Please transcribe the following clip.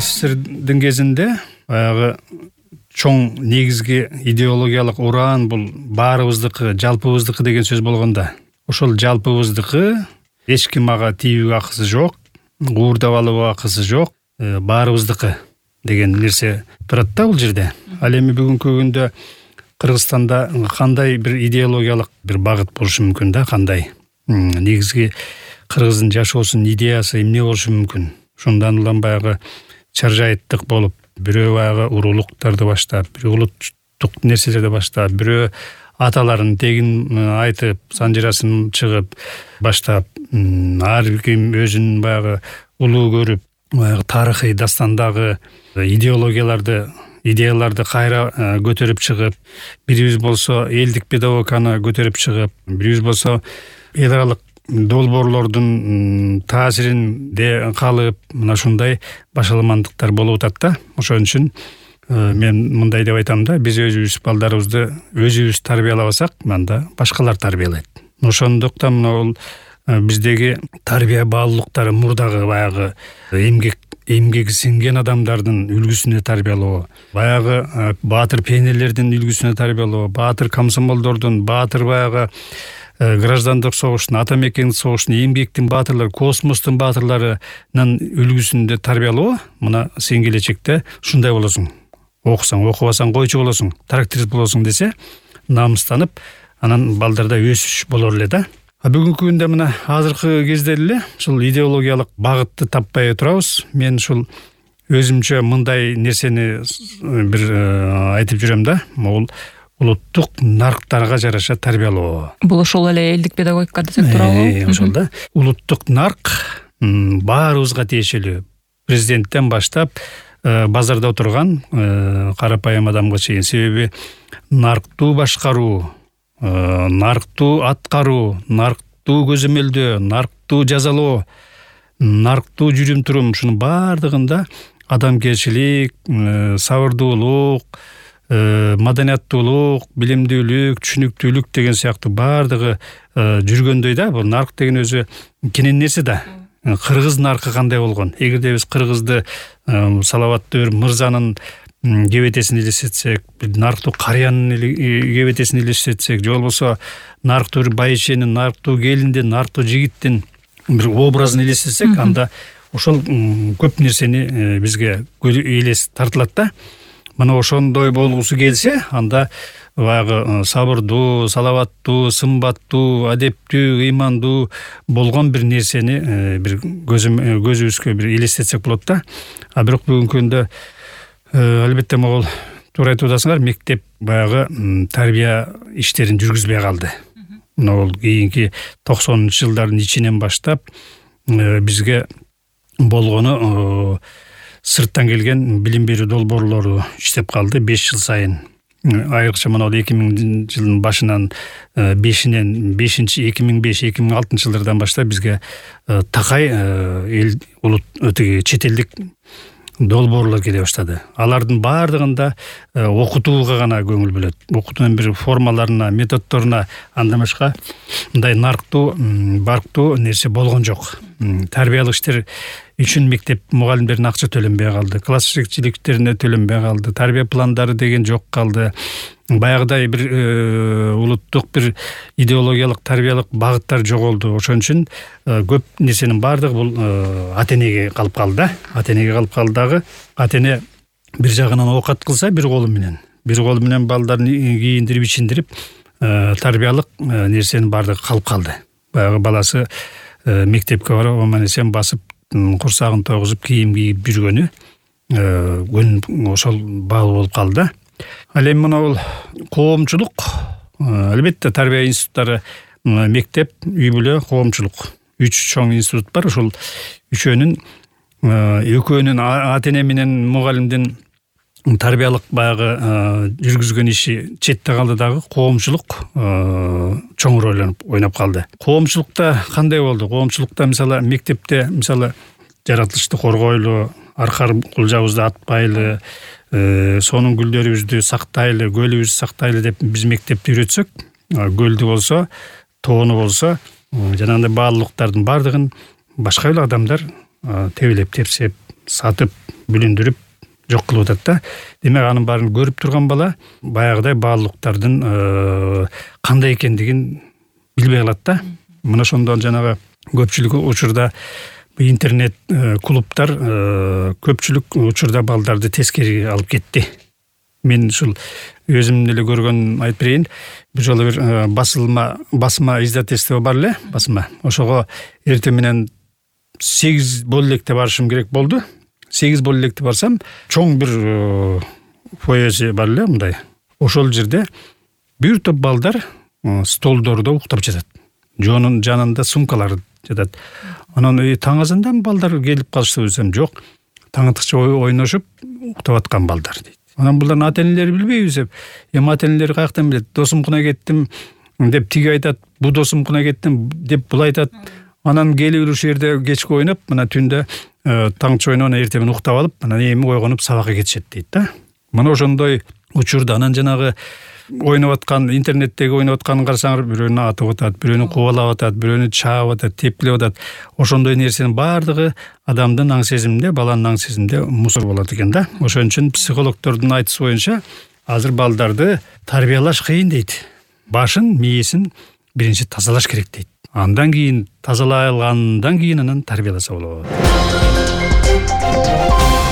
СССРдин кезинде баягы чоң негизги идеологиялык уран бул баарыбыздыкы, жалпыбыздыкы деген сөз болгондо, ошол жалпыбыздыкы эч ким ага тийүүгө акысы жок, уурдап алууга акысы жок, баарыбыздыкы деген нерсе турат да бул жерде. Ал эми бүгүнкү күндө Кыргызстанда кандай бир идеологиялык бир багыт болушу мүмкүн да, кандай негизги кыргыздын жашоосунун идеясы эмне болушу мүмкүн? Ошондон улам баягы чаржайыттык болуп, бирөө баягы урулуктарды баштап, бирөө улуттук нерселерди баштап, бирөө аталарын тегин айтып, санжырасын чыгып баштап, ар ким өзүнүн баягы улуу көрүп, баягы тарыхый дастандагы идеяларды кайра көтөрүп чыгып, бирибиз болсо элдик педагогиканы көтөрүп чыгып, бирибиз болсо эл аралык долбоорлордун таасиринде калып, мына ушундай башаламандыктар болуп атат да. Ошон үчүн мен мындай деп айтам да, биз өзүбүз балдарыбызды өзүбүз тарбиялабасак, мында башкалар тарбиялайт. Ошондуктан мына биздеги тарбия баалуулуктары мурдагы баягы эмгеги сиңген адамдардын үлгүсүнө тарбиялоо, баягы баатыр пенелердин үлгүсүнө тарбиялоо, баатыр комсомолдордун, баатыр баягы граждандык согуштун, ата мекендик согуштун, эмгектин баатырлары, космостун баатырларынын үлгүсүндө тарбиялоо, мына сен келечекте ушундай болосуң. Окусаң, окубасаң койчу болосуң, тракторист болосуң десе, намыстанып, анан балдарда өсүш болор эле да. Бүгүнкү күндө мына азыркы кезде эле ушул идеологиялык багытты таппай турабыз. Мен ушул өзүмчө мындай нерсени бир айтып жүрөм да. Бул улуттук нарктарга жараша тарбиялоо. Бул ошол эле элдик педагогика десек турабы? Ошол да. Улуттук нарк баарыбызга тиешелүү. Президенттен баштап базарда отурган карапайым адамга чейин. Себеби нарктуу башкаруу, нарктуу аткаруу, нарктуу көзөмөлдөө, нарктуу жазалоо, нарктуу жүрүм-турум, ушунун баардыгында адамгерчилик, сабырдуулук, маданияттуулук, билимдүүлүк, түшүнүктүүлүк деген сыяктуу баардыгы жүргөндөй да. Бул нарк деген өзү кенен нерсе да. Кыргыз наркы кандай болгон? Эгерде биз кыргызды салаваттуу бир мырзанын кебетесин элестетсек, нарктуу карыянын кебетесин элестетсек, же болбосо нарктуу байшенин, нарктуу келиндин, нарктуу жигиттин бир образын элестетсек, анда ошол көп нерсени бизге элес тартылат да. Мына ошондой болгусу келсе, анда баягы сабырдуу, салаваттуу, сымбаттуу, адептүү, ыймандуу болгон бир нерсени бир көзүбүзгө бир элестетсек болот да. А бирок бүгүнкү күндө албетте могул туура айтып атасыңар, мектеп баягы тарбия иштерин жүргүзбөй калды. Мына кийинки 90-жылдардын ичинен баштап бизге болгону сырттан келген билим берүү долбоорлору иштеп калды 5 жыл сайын. Айрыкча мына 2000 жылдын башынан 2005-2006 жылдардан баштап бизге такай эл улут чет элдик долбоорлор келе баштады. Алардын баардыгында окутууга гана көңүл бөлөт. Окутуунун бир формаларына, методдоруна, андан башка мындай нарктуу, барктуу нерсе болгон жок. Тарбиялык иштер үчүн мектеп мугалимдердин акча төлөнбөй калды, класс жетекчиликтерине төлөнбөй калды, тарбия пландары деген жок калды. Баягыдай бир улуттук бир идеологиялык, тарбиялык багыттар жоголду. Ошон үчүн көп нерсенин баардыгы бул ата-энеге калып калды. Ата-энеге калып калдагы, ата-эне бир жагынан оокат кылса, бир колу менен балдарын кийиндирип, ичиндирип, тарбиялык нерсенин баардыгы калып калды. Баягы баласы мектепке барып, аман-эсен басып, курсагын тогузуп, кийим кийип жүргөнү ошол баал болуп калды. Ал эми мына бул коомчулук, албетте тарбия институттары, мектеп, үй бүлө, коомчулук. 3 чоң институт бар. Ошол экөөнүн ата-эне менен мугалимдин тарбиялык баягы жүргүзгөн иши четте калды дагы, коомчулук чоң роль ойноп калды. Коомчулукта кандай болду? Коомчулукта мисалы мектепте жаратылышты коргойлу, аркар кулжабызды атпайлы, сонун гүлдөрүбүздү сактайлы, көлүбүздү сактайлы деп биз мектепти үйрөтсөк, көлдү болсо, тоону болсо, жанагындай баалуулуктардын баардыгын башка эле адамдар тебелеп тепсеп сатып бүлүндүрүп жок кылып атат да. Демек анын баарын көрүп турган бала баягыдай баалуулуктардын кандай экендигин билбей калат да. Мына ошондон жанагы көпчүлүк учурда интернет клубтар көпчүлүк учурда балдарды тескери алып кетти. Мен ушул өзүм деле көргөн айтып берейин. Бир жолу бир басма издательство бар эле, басма. Ошого эртең менен 8 боло электе барышым керек болду. 8 боло электе барсам, чоң бир фойеси бар эле мындай. Ошол жерде бир топ балдар столдордо уктап жатат. Жонун жанында сумкалар жатат. Анан таң азандан балдар келип калышты десем, жок. Таңатыкча ойношуп уктап аткан балдар дейт. Анан булардын ата-энелери билбейбиз деп. Ата-энелери каяктан билет? Досумкуна кеттим деп тиги айтат, бу досумкуна кеттим деп бул айтат. Анан келип ушул жерде кечке ойноп, мына түндө таңчы ойногон эртең уктап алып, анан эми койгонуп сабакка кетишет дейт да. Мына ошондой учурда анан жанагы ойноп аткан, интернеттеги ойноп атканын карасаңар, бирөөнү атып атат, бирөөнү кубалап атат, бирөөнү чаап атат, тепкилеп атат. Ошондой нерсенин баардыгы адамдын аң сезиминде, баланын аң сезиминде мусор болот экен да. Ошон үчүн психологдордун айтышы боюнча азыр балдарды тарбиялаш кыйын дейт. Башын, мээсин биринчи тазалаш керек дейт. Андан кийин тазалай алгандан кийин анан тарбияласа болот.